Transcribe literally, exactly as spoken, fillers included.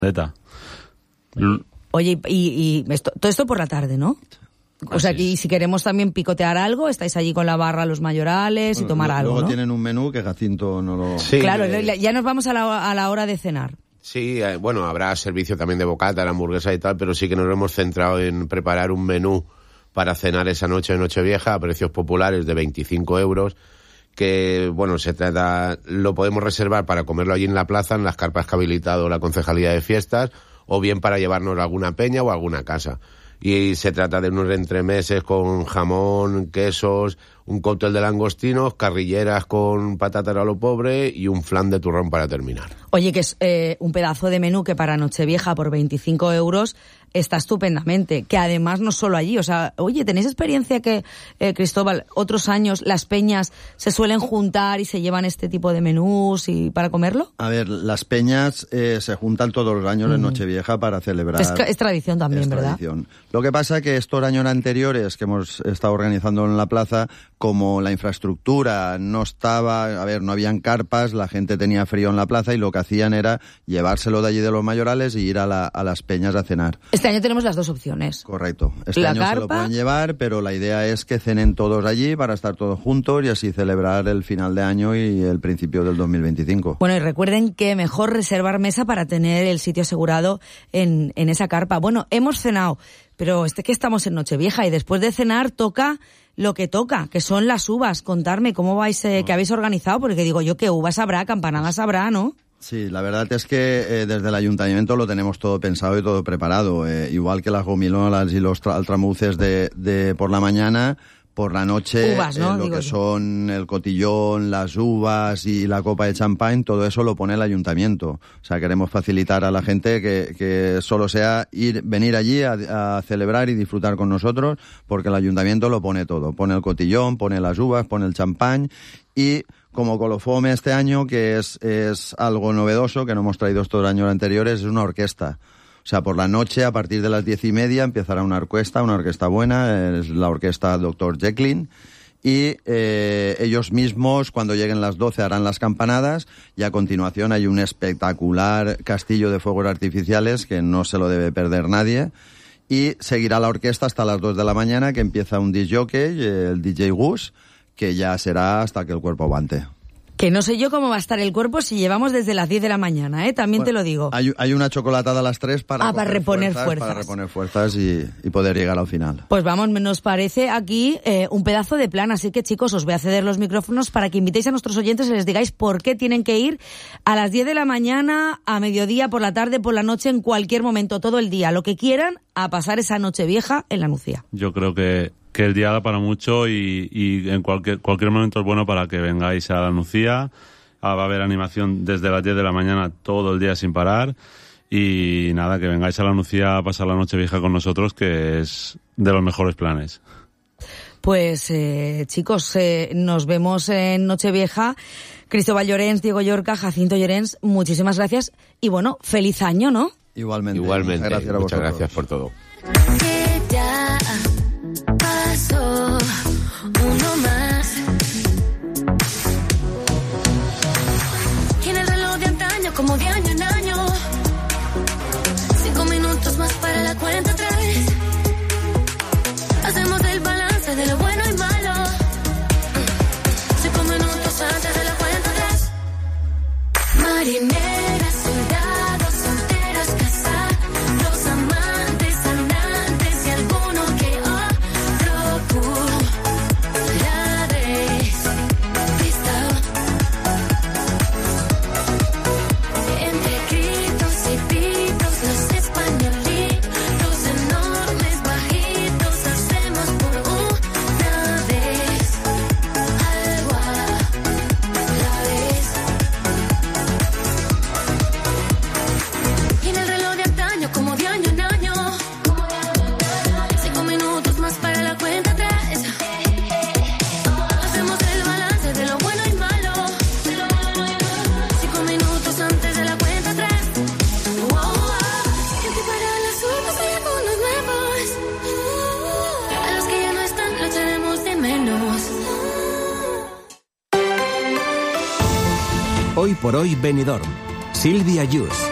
Neta. Oye, y, y esto, todo esto por la tarde, ¿no? O sea, que si queremos también picotear algo, estáis allí con la barra los mayorales y bueno, tomar luego algo, Luego ¿no? tienen un menú que Jacinto no lo... Sí, claro, eh... ya nos vamos a la, a la hora de cenar. Sí, eh, bueno, habrá servicio también de bocata, la hamburguesa y tal, pero sí que nos hemos centrado en preparar un menú para cenar esa noche de Nochevieja a precios populares de veinticinco euros, que, bueno, se trata, lo podemos reservar para comerlo allí en la plaza, en las carpas que ha habilitado la Concejalía de Fiestas, o bien para llevarnos a alguna peña o a alguna casa. Y se trata de unos entremeses con jamón, quesos, un cóctel de langostinos, carrilleras con patatas a lo pobre y un flan de turrón para terminar. Oye, que es eh, un pedazo de menú que para Nochevieja por veinticinco euros está estupendamente. Que además no solo allí, o sea, oye, ¿tenéis experiencia que, eh, Cristóbal, otros años las peñas se suelen juntar y se llevan este tipo de menús y para comerlo? A ver, las peñas eh, se juntan todos los años mm. en Nochevieja para celebrar. Es, es tradición también, es ¿verdad? Tradición. Lo que pasa es que estos años anteriores que hemos estado organizando en la plaza, como la infraestructura no estaba, a ver, no habían carpas, la gente tenía frío en la plaza y lo que hacían era llevárselo de allí de los mayorales y ir a, la, a las peñas a cenar. Este año tenemos las dos opciones. Correcto. Este la año carpa... se lo pueden llevar, pero la idea es que cenen todos allí para estar todos juntos y así celebrar el final de año y el principio del dos mil veinticinco. Bueno, y recuerden que mejor reservar mesa para tener el sitio asegurado en, en esa carpa. Bueno, hemos cenado, pero este que estamos en Nochevieja y después de cenar toca lo que toca, que son las uvas. Contarme cómo vais, eh, que habéis organizado, porque digo yo que uvas habrá, campanadas habrá, ¿no? Sí, la verdad es que eh, desde el ayuntamiento lo tenemos todo pensado y todo preparado. Eh, igual que las gomilonas y los tra- altramuces de, de por la mañana, por la noche uvas, ¿no? eh, lo Digo que yo. son el cotillón, las uvas y la copa de champán, todo eso lo pone el ayuntamiento. O sea, queremos facilitar a la gente que, que solo sea ir, venir allí a, a celebrar y disfrutar con nosotros, porque el ayuntamiento lo pone todo. Pone el cotillón, pone las uvas, pone el champán y... Como colofome este año, que es, es algo novedoso, que no hemos traído estos años anteriores, es una orquesta. O sea, por la noche, a partir de las diez y media, empezará una orquesta, una orquesta buena, es la orquesta doctor Jekyll, y eh, ellos mismos, cuando lleguen las doce, harán las campanadas, y a continuación hay un espectacular castillo de fuegos artificiales, que no se lo debe perder nadie, y seguirá la orquesta hasta las dos de la mañana, que empieza un disc jockey, el D J Gus, que ya será hasta que el cuerpo aguante. Que no sé yo cómo va a estar el cuerpo si llevamos desde las diez de la mañana, ¿eh? También bueno, te lo digo. Hay, hay una chocolatada a las tres para, ah, para reponer fuerzas, fuerzas. Para reponer fuerzas y, y poder llegar al final. Pues vamos, nos parece aquí eh, un pedazo de plan, así que chicos, os voy a ceder los micrófonos para que invitéis a nuestros oyentes y les digáis por qué tienen que ir a las diez de la mañana, a mediodía, por la tarde, por la noche, en cualquier momento, todo el día, lo que quieran, a pasar esa Nochevieja en la Nucía. Yo creo que que el día da para mucho y, y en cualquier cualquier momento es bueno para que vengáis a la Nucía. Ah, va a haber animación desde las diez de la mañana todo el día sin parar y nada, que vengáis a la Nucía a pasar la Nochevieja con nosotros, que es de los mejores planes. Pues eh, chicos, eh, nos vemos en Nochevieja. Cristóbal Llorens, Diego Llorca, Jacinto Llorens, muchísimas gracias y bueno, feliz año, ¿no? Igualmente. Igualmente. Muchas gracias, a muchas vosotros. gracias por todo. Pasó uno más. Tiene el reloj de antaño como de año en año. Cinco minutos más para la cuenta atrás. Hacemos el balance de lo bueno y malo. Cinco minutos antes de la cuenta atrás. Marineras, soldados, solteros, casados, amantes, andantes y alguno que otro la vez visto. Entre gritos y pitos, los españolitos enormes, bajitos, hacemos por una vez algo a la vez. Y en el reloj de antaño, como de año en año, cinco minutos más para la cuenta atrás. Hacemos el balance de lo bueno y malo. Cinco minutos antes de la cuenta atrás. Wow, wow. Tiempo para las urnas y algunos nuevos. A los que ya no están, lo echaremos de menos. Hoy por hoy Benidorm. Silvia Yus.